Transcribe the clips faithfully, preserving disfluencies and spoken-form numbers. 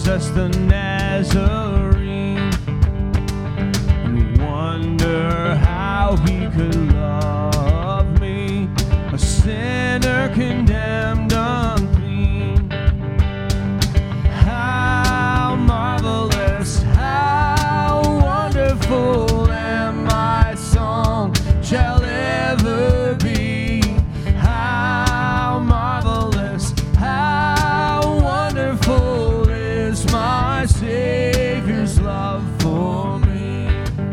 Jesus the Nazarene, and wonder how he could love me, a sinner condemned unclean. How marvelous, how wonderful, and my song shall ever be. How marvelous, how wonderful is my Savior's love for me.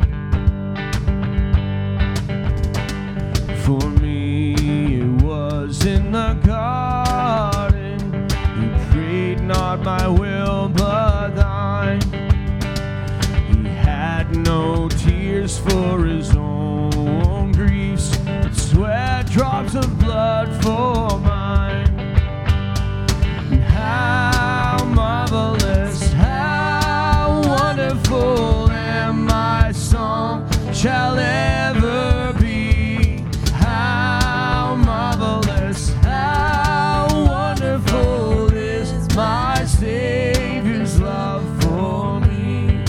For me it was in the garden, he prayed not my will but thine. He had no tears for his own griefs, but sweat drops of blood for mine. And how marvelous, how wonderful, and my song shall ever be. How marvelous, how wonderful is my Savior's love for me.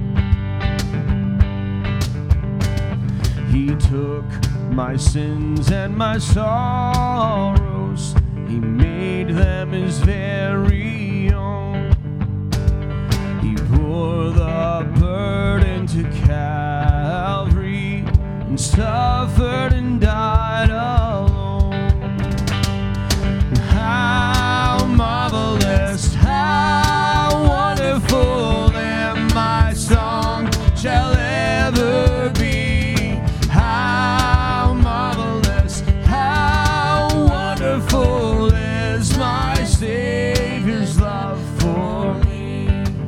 He took my sins and my sorrows, he made them his very own. He bore the burden to Calvary and suffered and died alone. How marvelous, how wonderful, and my song shall ever be. How marvelous, how wonderful is my Savior's love for me.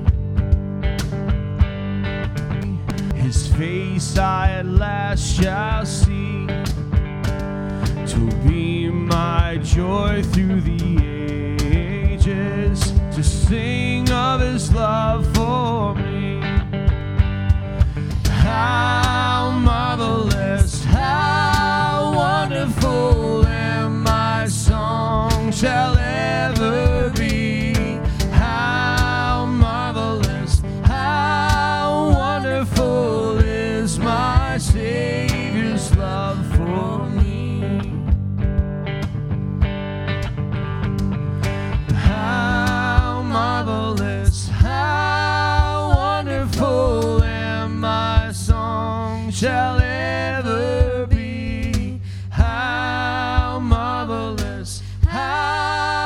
His face I at last shall see, to be my joy through the ages, to sing of his love for me. How marvelous, how wonderful, and my song shall ever be. How marvelous, how wonderful is my Savior's love for me. How marvelous, how wonderful, and my song shall ever be. How marvelous, how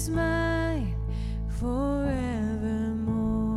is mine forevermore.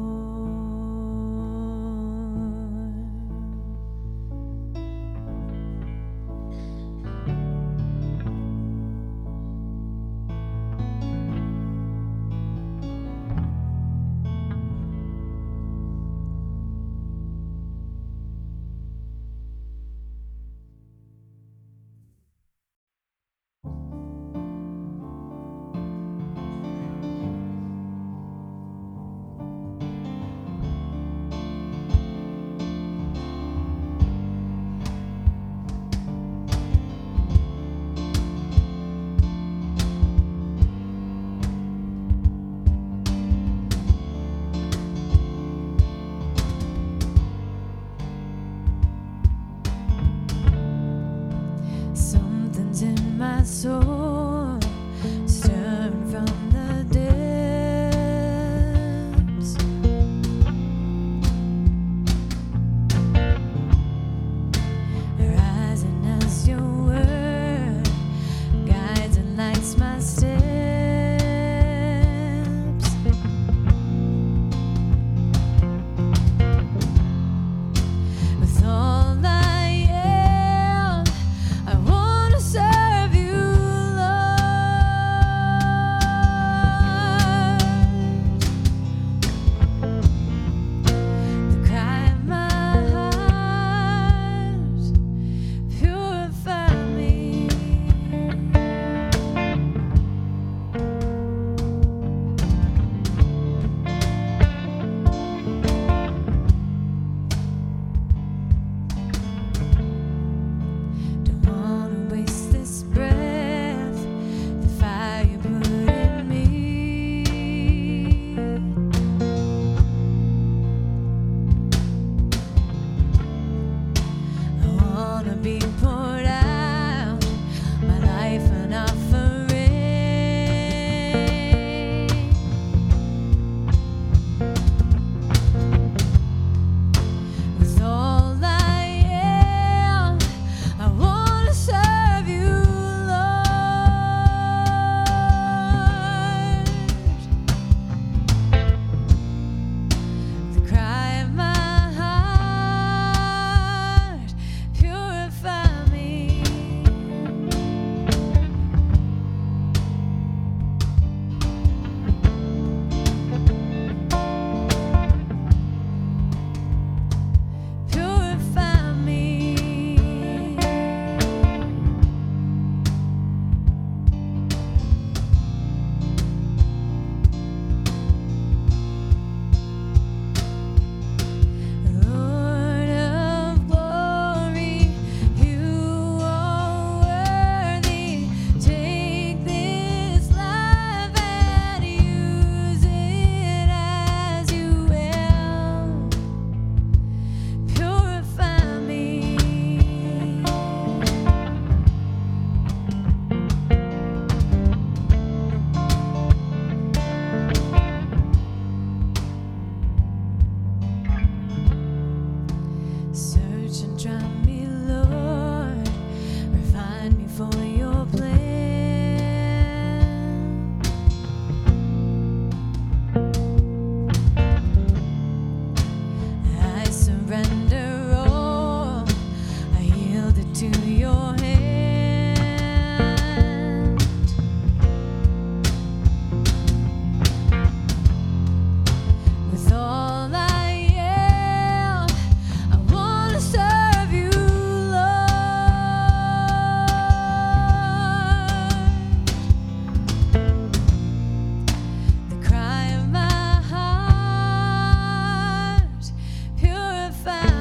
Something's in my soul, stirring from the depths. Rising as your word guides and lights my steps. With all I am, I wanna serve you, Lord. The cry of my heart, purify me. Don't wanna waste this breath, the fire you put in me. I wanna be poured out, my life an offering. With all I am, I wanna serve you, Lord. The cry of my heart, purify me. Purify me. Lord of glory, you are worthy. Take this life and use it as you will. Purify me. Search and try me, Lord. Refine me for your plan. I surrender all. I yield it to your hand. With all I am, I wanna serve you, Lord. The cry of my heart, purify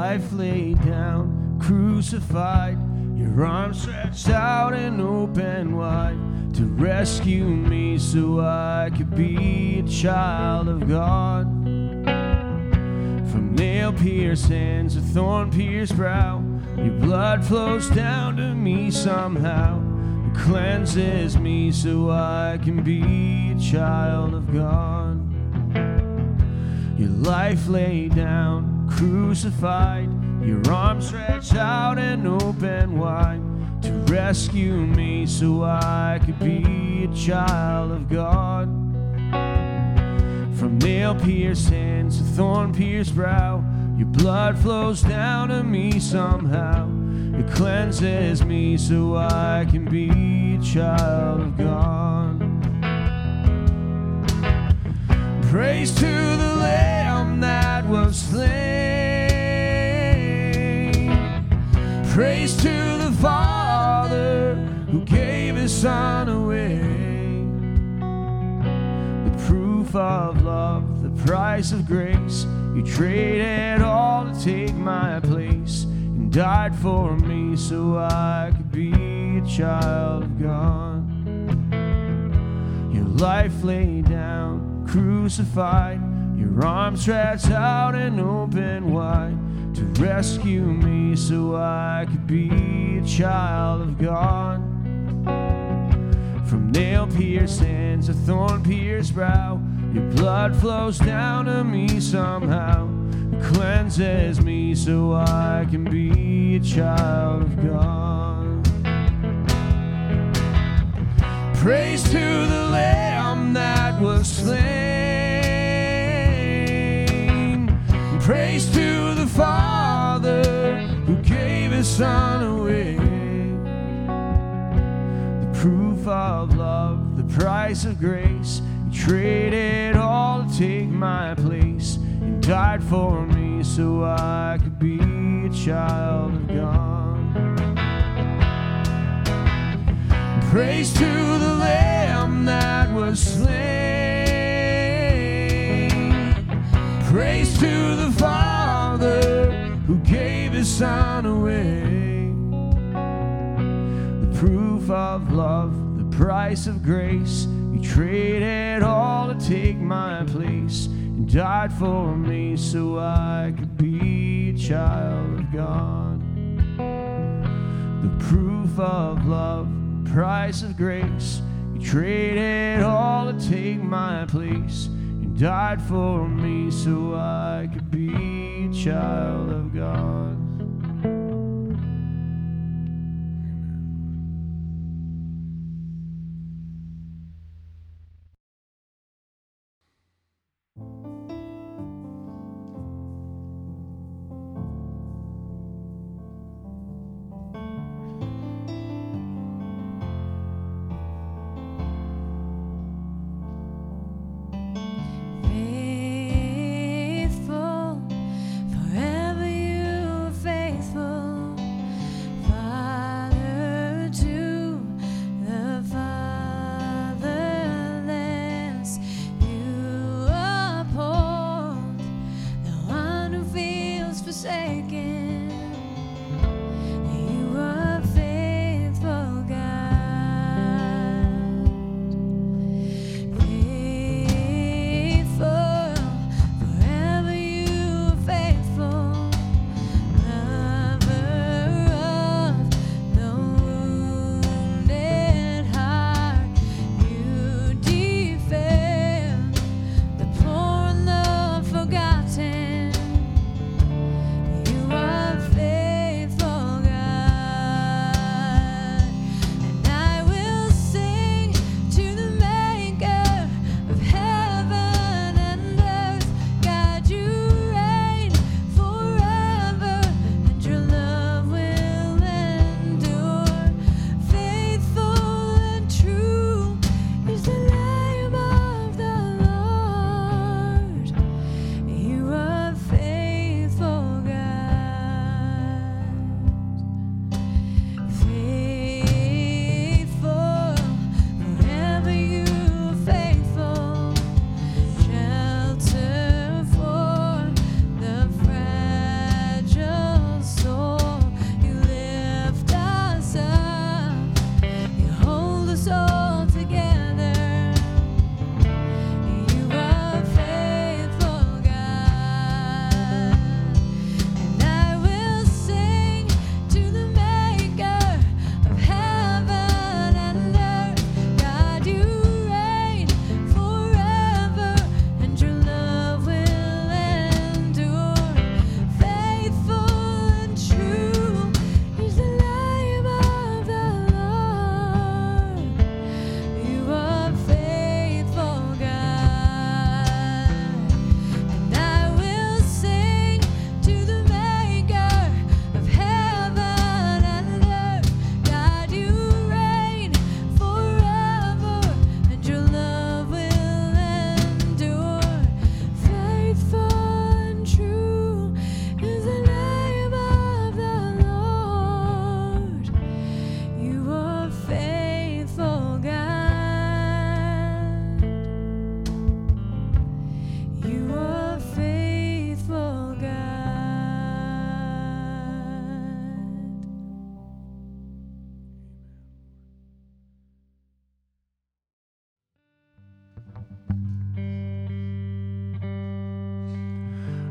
life laid down, crucified, your arms stretched out and open wide to rescue me so I could be a child of God. From nail-pierced hands to thorn-pierced brow, your blood flows down to me somehow. It cleanses me so I can be a child of God. Your life laid down, crucified, your arms stretched out and open wide to rescue me so I could be a child of God. From nail-pierced hands to thorn-pierced brow, your blood flows down to me somehow. It cleanses me so I can be a child of God. Praise to the Lamb that was slain. Praise to the Father who gave his Son away. The proof of love, the price of grace. You traded all to take my place and died for me so I could be a child of God. Your life laid down, crucified, your arms stretched out and open wide to rescue me so I could be a child of God. From nail-pierced hands to thorn-pierced brow, your blood flows down to me somehow. It cleanses me so I can be a child of God. Praise to the Lamb that was slain. Praise to the Father who gave his Son away. The proof of love, the price of grace. You traded all to take my place and died for me so I could be a child of God. Praise to the Lamb that was slain. Praise to the Father who gave his Son away. The proof of love, the price of grace. You traded all to take my place and died for me so I could be a child of God. The proof of love, price of grace. You traded all to take my place and died for me so I could be a child of God. Faithful, forever you have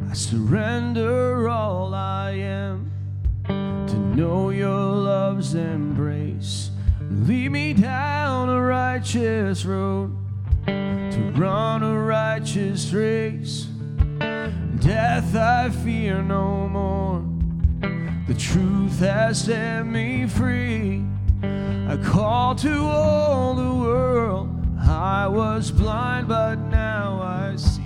I surrender all I am to know your love's embrace. Lead me down a righteous road to run a righteous race. Death I fear no more. The truth has set me free. I call to all the world. I was blind, but now I see.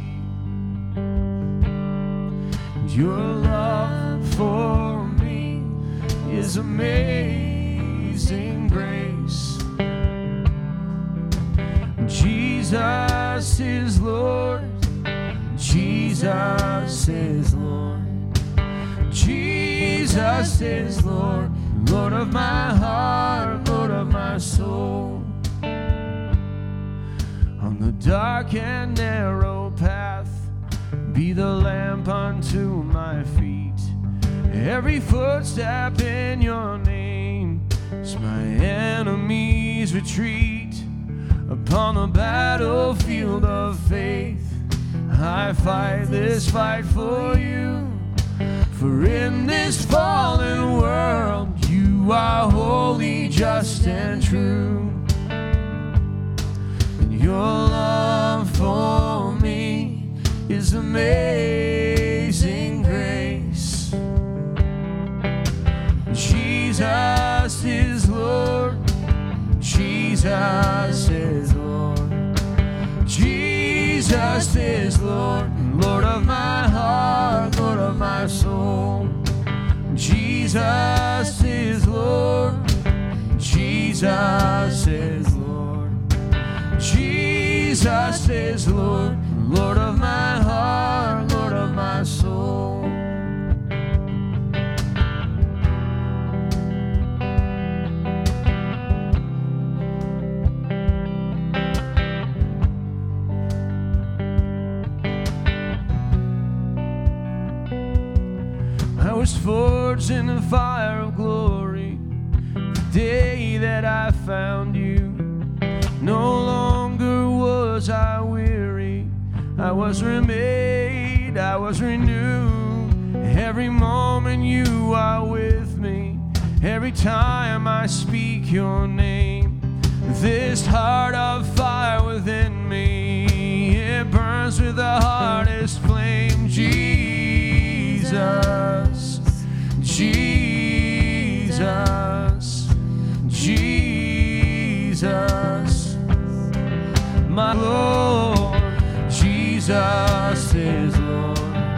Your love for me is amazing grace. Jesus is Lord. Jesus is Lord. Jesus is Lord. Lord of my heart, Lord of my soul. On the dark and narrow path, be the lamp unto my feet. Every footstep in your name is my enemy's retreat. Upon the battlefield of faith, I fight this fight for you. For in this fallen world, you are holy, just, and true. And your love for me is amazing grace. Jesus is Lord. Jesus is Lord. Jesus is Lord. Lord of my heart, Lord of my soul. Jesus is Lord. Jesus is Lord. Jesus is Lord. Lord of my heart, Lord of my soul. I was forged in the fire of glory the day that I found you. No longer was I weary. I was remade, I was renewed. Every moment you are with me. Every time I speak your name, this heart of fire within me, it burns with the hardest flame. Jesus, Jesus, Jesus, my Lord. Jesus is Lord.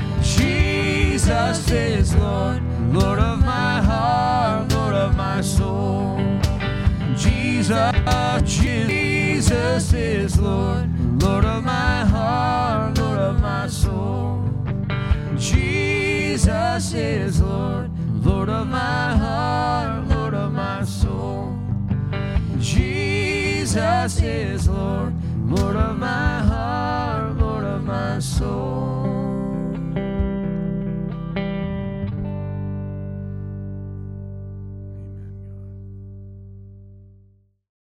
Jesus is Lord. Lord of my heart, Lord of my soul. Jesus, Jesus is Lord. Lord of my heart, Lord of my soul. Jesus is Lord. Lord of my heart, Lord of my soul. Jesus is Lord. Lord of my heart, Lord of my soul.